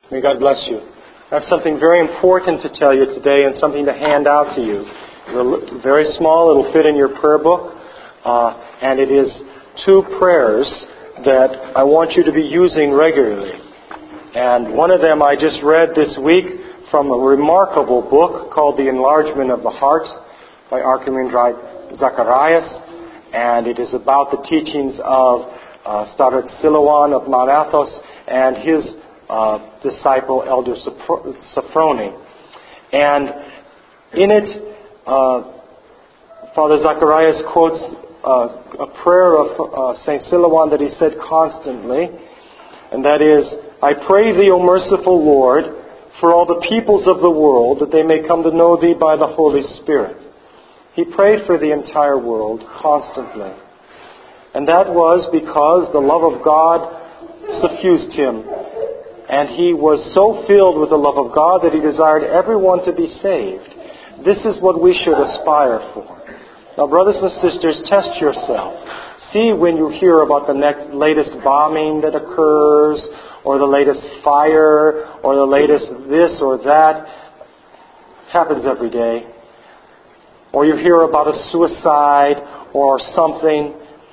May God bless you. I have something very important to tell you today and something to hand out to you. It's very small. It'll fit in your prayer book. And it is 2 prayers that I want you to be using regularly. And one of them I just read this week from a remarkable book called The Enlargement of the Heart by Archimandrite Zacharias. And it is about the teachings of Staret Silouan of Mount Athos and his disciple, Elder Sophrony. And in it, Father Zacharias quotes a prayer of St. Silouan that he said constantly, and that is, I pray thee, O merciful Lord, for all the peoples of the world, that they may come to know thee by the Holy Spirit. He prayed for the entire world constantly. And that was because the love of God suffused him. And he was so filled with the love of God that he desired everyone to be saved. This is what we should aspire for. Now, brothers and sisters, test yourself. See when you hear about the latest bombing that occurs, or the latest fire, or the latest this or that. Happens every day. Or you hear about a suicide or something.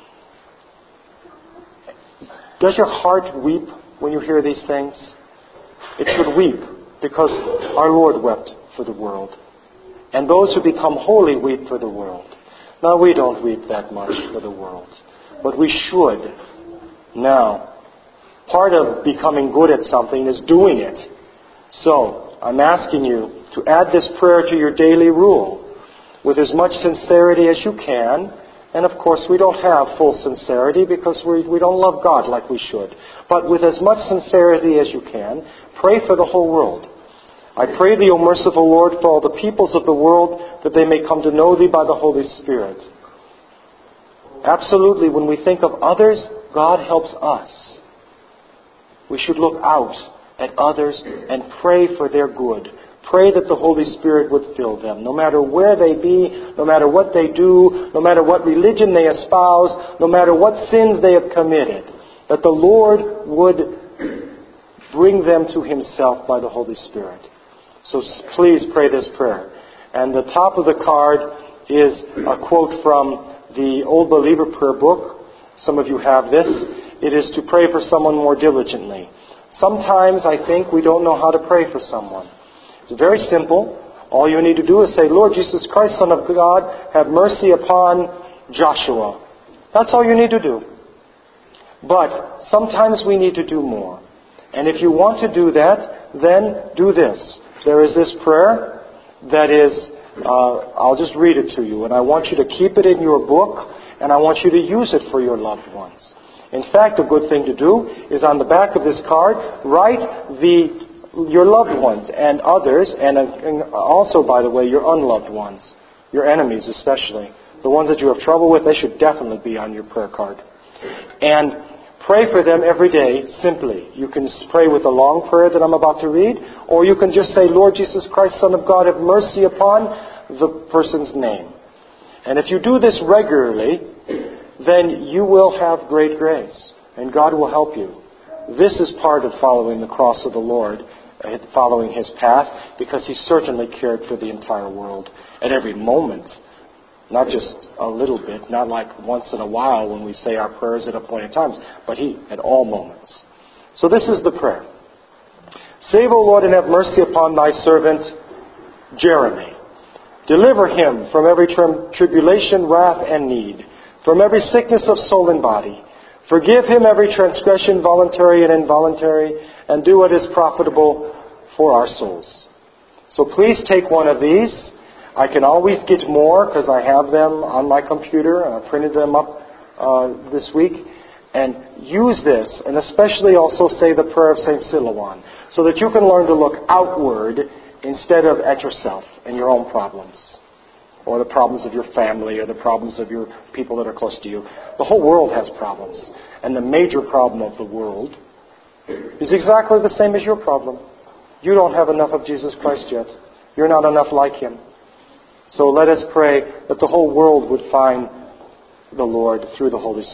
Does your heart weep when you hear these things? It should weep, because our Lord wept for the world. And those who become holy weep for the world. Now, we don't weep that much for the world, but we should. Now, part of becoming good at something is doing it. So, I'm asking you to add this prayer to your daily rule with as much sincerity as you can. And of course, we don't have full sincerity because we don't love God like we should. But with as much sincerity as you can, pray for the whole world. I pray thee, O merciful Lord, for all the peoples of the world, that they may come to know thee by the Holy Spirit. Absolutely, when we think of others, God helps us. We should look out at others and pray for their good. Pray that the Holy Spirit would fill them, no matter where they be, no matter what they do, no matter what religion they espouse, no matter what sins they have committed, that the Lord would bring them to Himself by the Holy Spirit. So please pray this prayer. And the top of the card is a quote from the Old Believer Prayer Book. Some of you have this. It is to pray for someone more diligently. Sometimes I think we don't know how to pray for someone. It's very simple. All you need to do is say, Lord Jesus Christ, Son of God, have mercy upon Joshua. That's all you need to do. But sometimes we need to do more. And if you want to do that, then do this. There is this prayer that is, I'll just read it to you. And I want you to keep it in your book, and I want you to use it for your loved ones. In fact, a good thing to do is on the back of this card, write your loved ones and others, and also, by the way, your unloved ones, your enemies especially. The ones that you have trouble with, they should definitely be on your prayer card. And pray for them every day, simply. You can pray with a long prayer that I'm about to read, or you can just say, Lord Jesus Christ, Son of God, have mercy upon the person's name. And if you do this regularly, then you will have great grace, and God will help you. This is part of following the cross of the Lord, following His path, because He certainly cared for the entire world at every moment. Not just a little bit, not like once in a while when we say our prayers at appointed times, but He at all moments. So this is the prayer. Save, O Lord, and have mercy upon thy servant Jeremy. Deliver him from every tribulation, wrath, and need, from every sickness of soul and body. Forgive him every transgression, voluntary and involuntary, and do what is profitable for our souls. So please take one of these. I can always get more because I have them on my computer. I printed them up this week. And use this, and especially also say the prayer of St. Silouan, so that you can learn to look outward instead of at yourself and your own problems, or the problems of your family, or the problems of your people that are close to you. The whole world has problems. And the major problem of the world is exactly the same as your problem. You don't have enough of Jesus Christ yet. You're not enough like Him. So let us pray that the whole world would find the Lord through the Holy Spirit.